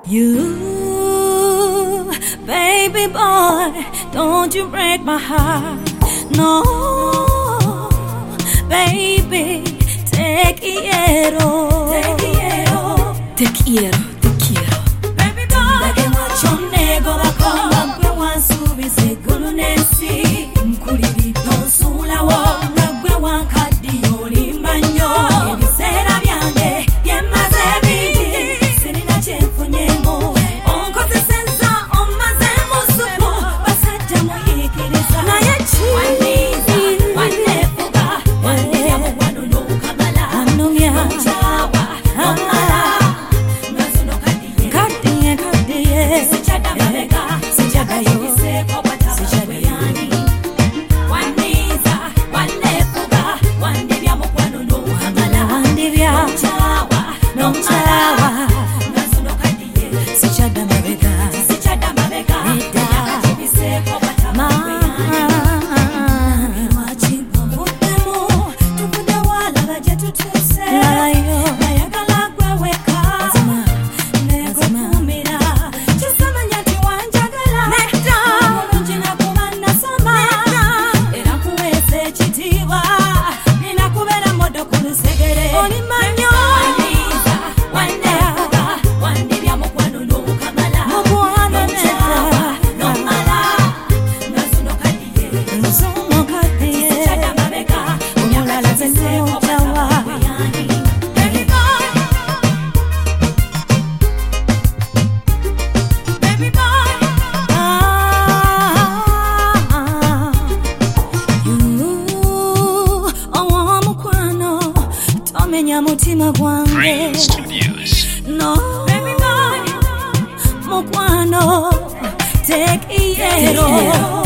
You, baby boy, don't you break my heart. No, baby, te quiero. Te quiero. Te quiero, te quiero. Baby boy, que macho nego bako. Magwe wansubi se gulunesi. Mkuliri don sula wo. Magwe wankadi yoli manyo. Ebisera byange, yemaze bidi. Sirina chefu nyemo. Onkoze senza, omaze musupu. Basajja muhikiriza. Na yechi. Waniza, wanefuga. Wanenya mugwano n'ukamala. Anomya. Nchawa, nomala. Nazuno kadiye. Kadiye, kadiye. Sichada mabega. Sichada yobiseko watawe yani. Waniza, wanefuga. Wanenya mugwano n'ukamala. Wandibya. Nchawa, nomala. Nazuno kadiye. Sichada mabega. Sichada mabega. Nida. Yobiseko watawe yani. Wachimpa mutemu. Tukude wala baje tutuse. Nayagala gweweka. Nego kumira. Chisamanya tiwanjagala. Mulungi nakuba nasoma. Era kuwese ekitiibwa. Ninakubera modo ku lusegere. Olimanyo. Waniza, wanefuga. Wandibya mukwano n'okamala. Mukwano n'ekyawa, n'omala. Nazuno kadiye. Nzuno kadiye. Sichada mabega. Omulala zenseeko watawe yani. Baby boy. Baby boy. You, owomukwano. Tomenya mutima gwange. Brain Studios. No, baby boy, mukwano, te quiero.